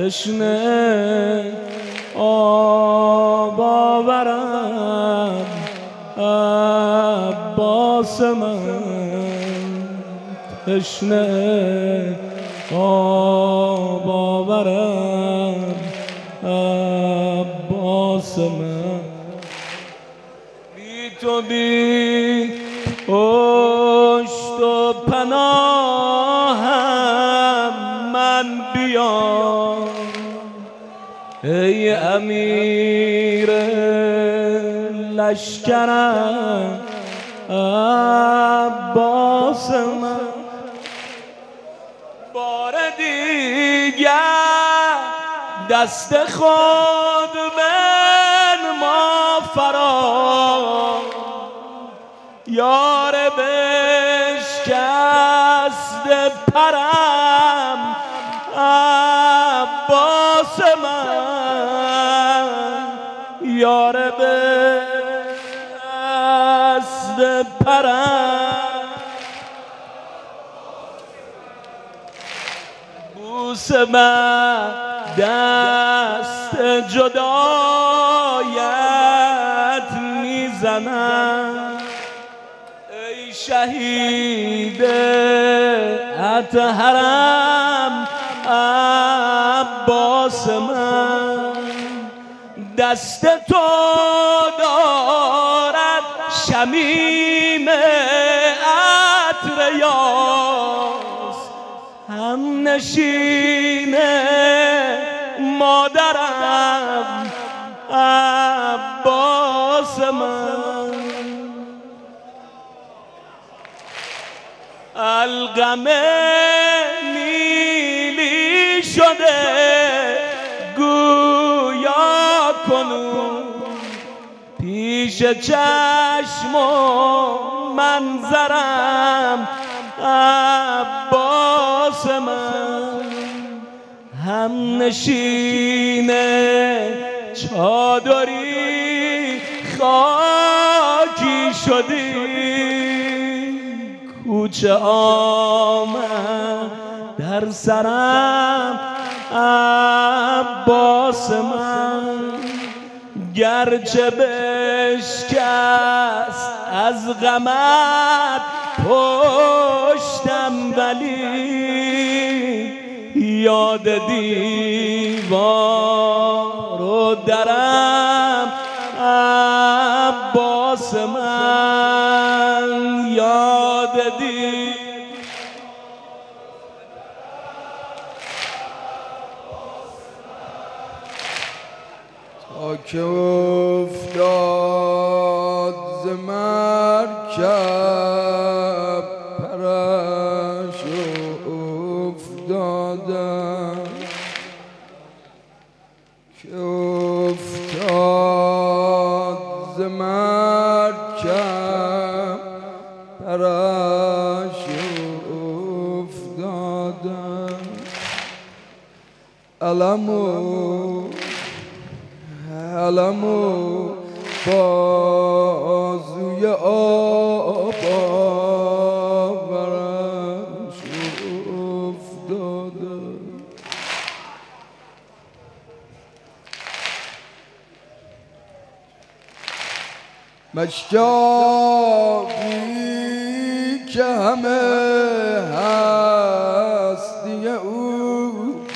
تشنه آب آورم عباس من، تشنه آب آورم عباس من. بی تو بی پشت و پناهم من بیام، ای امیر لشکرم عباس من. بار دیگر دست خود بنما فرا، یار بشکسته پرم عباس من، یار بشکسته پرم. بوس من دست جدایت میزنم، ای شهید اطهرم عباس من. دست تو دارد شمیم عطر یاس، هم نشین مادرم عباس من. القم نیلی شده گویا کنون، پیش چشم و منظرم عباس من. هم نشین چادری خاکی شدی، کوچه آمد در سرم عباس من. گرچه بشکست از غمت پشتم، ولی یاد دیوار و درم عباس من. یاد تا که افتاد ز مرکب پرش افتادم، که افتاد ز مرکب پرش افتادم. علمو بازوی آب آورش افتاده. مشتاقی که همه هستی او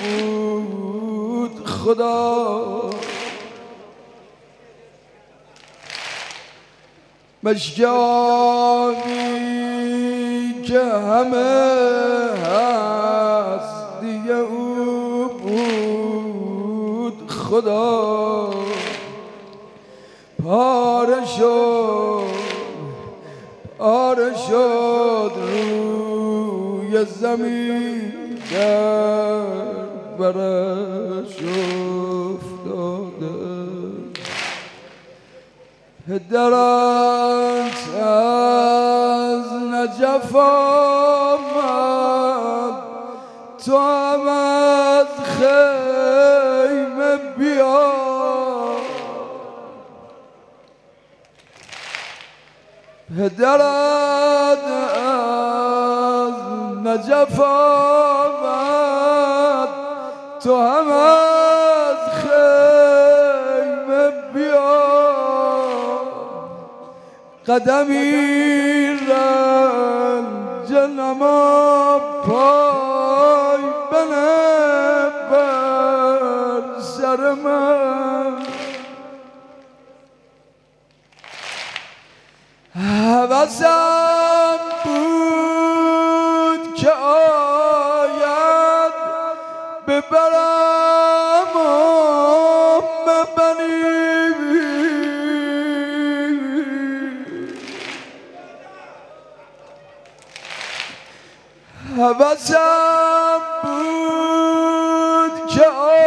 بود خدا، مشتاقی که همه هستی او بود خدا. پاره شد روی زمین در برش افتاده. پدرت از نجف آمد، تو هم از خیمه بیا. پدرت از نجف آمد، تو هم قدمی رنج نما پای بنه بر سر من حوثم بود که آید ببرم بنی حوثم بود که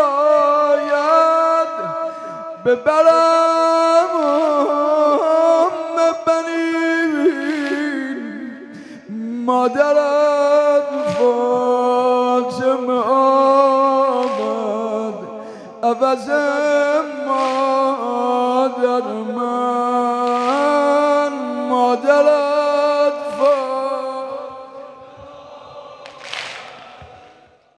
آید ببرم مادرت فاطمه آمد عوض مادر من